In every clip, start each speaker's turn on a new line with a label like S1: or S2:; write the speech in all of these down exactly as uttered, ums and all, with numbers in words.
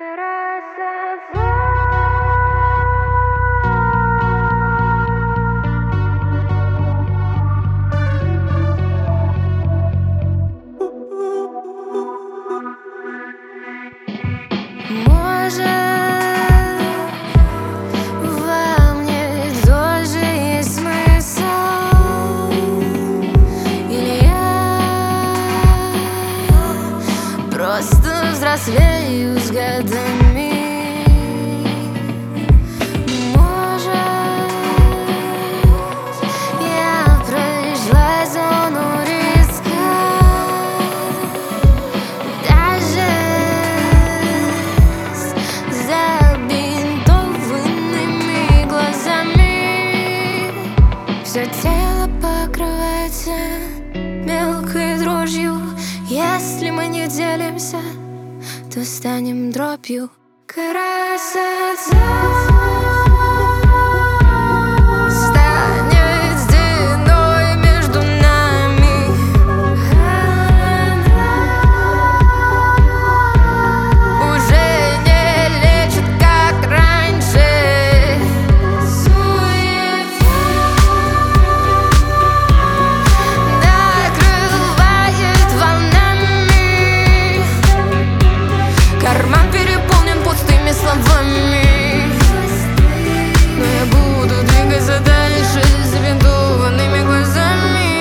S1: Может, во мне тоже есть смысл, или я просто взрослею с годами. Может, я прошла зону риска, даже с забинтованными глазами. Все тело покрывается мелкой дрожью. Если мы не делимся, то станем дробью. Красота станет стеной между нами. Уже не лечит, как раньше. Суета накрывает волнами. Карман переполнен пустыми словами, но я буду двигаться дальше с забинтованными глазами.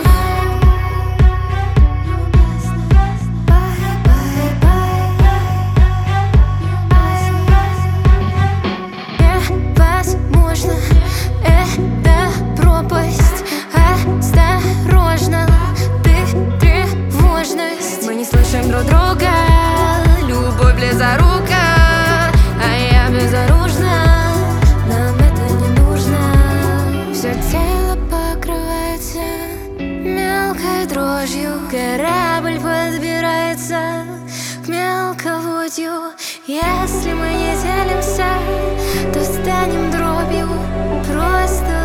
S1: Невозможно, это пропасть. Осторожно, ты тревожность. Мы не слышим друг друга. Любовь близорука, а я безоружна. Нам это не нужно. Все тело покрывается мелкой дрожью. Корабль подбирается к мелководью. Если мы не делимся, то станем дробью. Просто